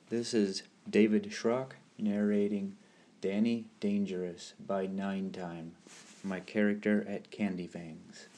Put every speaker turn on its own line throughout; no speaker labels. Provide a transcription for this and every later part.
This is David Schrock narrating Danny Dangerous by Nine Time, my character at Candy Fangs.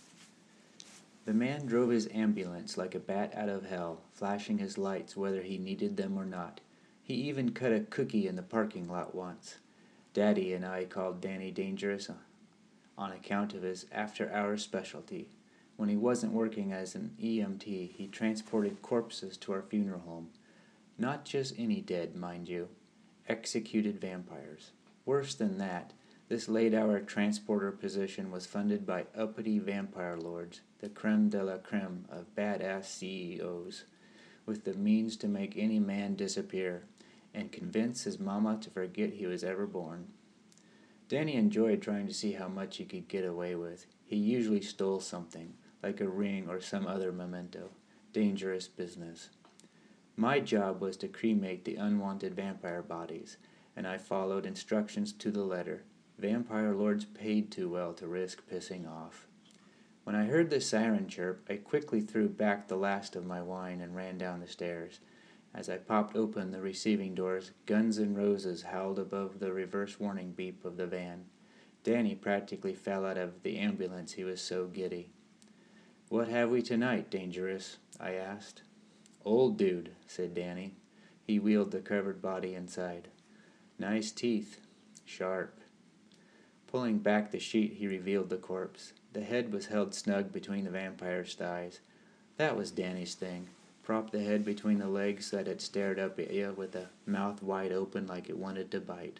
The man drove his ambulance like a bat out of hell, flashing his lights whether he needed them or not. He even cut a cookie in the parking lot once. Daddy and I called Danny Dangerous on account of his after-hours specialty. When he wasn't working as an EMT, he transported corpses to our funeral home. Not just any dead, mind you. Executed vampires. Worse than that, this late-hour transporter position was funded by uppity vampire lords, the creme de la creme of badass CEOs, with the means to make any man disappear and convince his mama to forget he was ever born. Danny enjoyed trying to see how much he could get away with. He usually stole something, like a ring or some other memento. Dangerous business. My job was to cremate the unwanted vampire bodies, and I followed instructions to the letter. Vampire lords paid too well to risk pissing off. When I heard the siren chirp, I quickly threw back the last of my wine and ran down the stairs. As I popped open the receiving doors, Guns N' Roses howled above the reverse warning beep of the van. Danny practically fell out of the ambulance, he was so giddy. "What have we tonight, Dangerous?" I asked. "Old dude," said Danny. He wheeled the covered body inside. "Nice teeth. Sharp." Pulling back the sheet, he revealed the corpse. The head was held snug between the vampire's thighs. That was Danny's thing. Prop the head between the legs so that it stared up at you with a mouth wide open like it wanted to bite.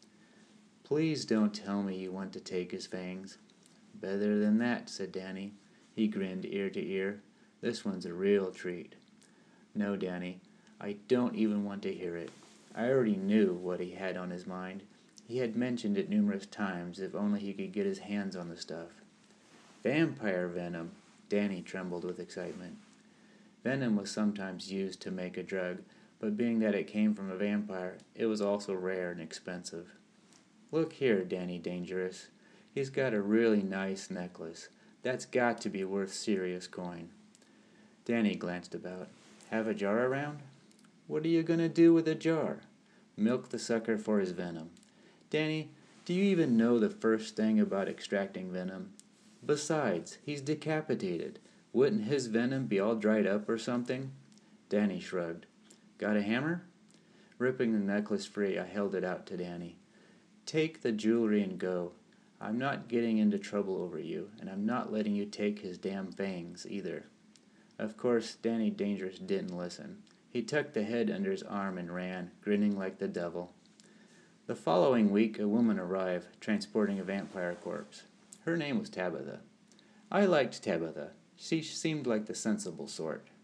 "Please don't tell me you want to take his fangs." "Better than that," said Danny. He grinned ear to ear. "This one's a real treat." "No, Danny, I don't even want to hear it." I already knew what he had on his mind. He had mentioned it numerous times, if only he could get his hands on the stuff. Vampire venom! Danny trembled with excitement. Venom was sometimes used to make a drug, but being that it came from a vampire, it was also rare and expensive. "Look here, Danny Dangerous. He's got a really nice necklace. That's got to be worth serious coin." Danny glanced about. "Have a jar around?" "What are you going to do with a jar?" "Milk the sucker for his venom." "Danny, do you even know the first thing about extracting venom? Besides, he's decapitated. Wouldn't his venom be all dried up or something?" Danny shrugged. "Got a hammer?" Ripping the necklace free, I held it out to Danny. "Take the jewelry and go. I'm not getting into trouble over you, and I'm not letting you take his damn fangs either." Of course, Danny Dangerous didn't listen. He tucked the head under his arm and ran, grinning like the devil. The following week, a woman arrived, transporting a vampire corpse. Her name was Tabitha. I liked Tabitha. She seemed like the sensible sort.